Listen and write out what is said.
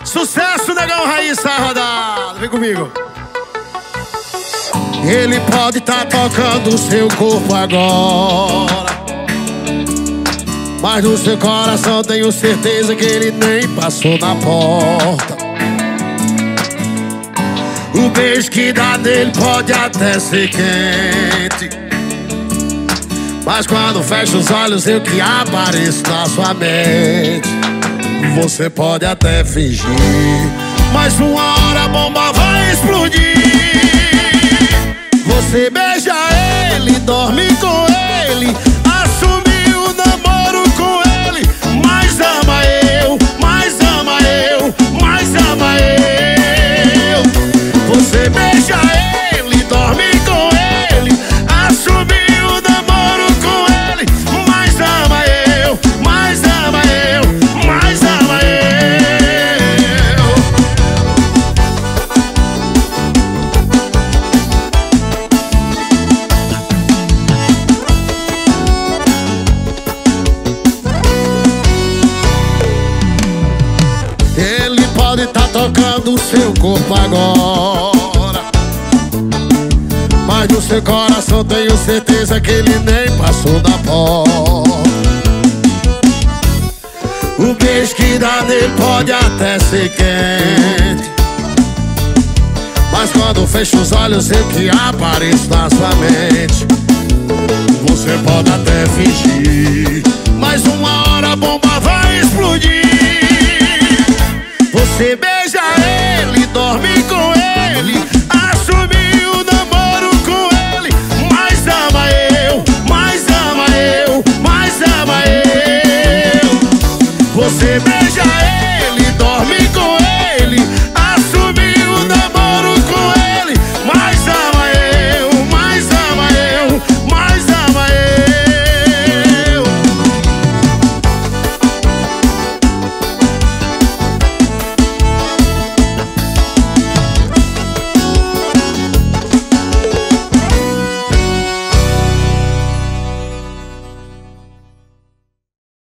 Sucesso, Negão Raiz, tá rodado. Vem comigo. Ele pode tá tocando o seu corpo agora, mas no seu coração tenho certeza que ele nem passou na porta. O beijo que dá dele pode até ser quente, mas quando fecha os olhos eu que apareço na sua mente. Você pode até fingir, mas uma hora a bomba vai explodir. Você beija ele, dorme com ele, assume o namoro com ele, mas ama eu, mais ama eu, mais ama eu. Você beija ele, dorme com ele, assume o namoro com ele, mais ama eu, mais ama eu, mais ama eu. Ele pode tá tocando o seu corpo agora, mas no seu coração tenho certeza que ele nem passou da porta. O beijo que dá nele pode até ser quente, mas quando fecho os olhos eu que apareço na sua mente. Você pode até fingir, mas uma hora a bomba vai explodir. Você beija ele, dorme com ele, assume o namoro com ele, mais ama eu, mais ama eu, mais ama eu. Você beija ele, dorme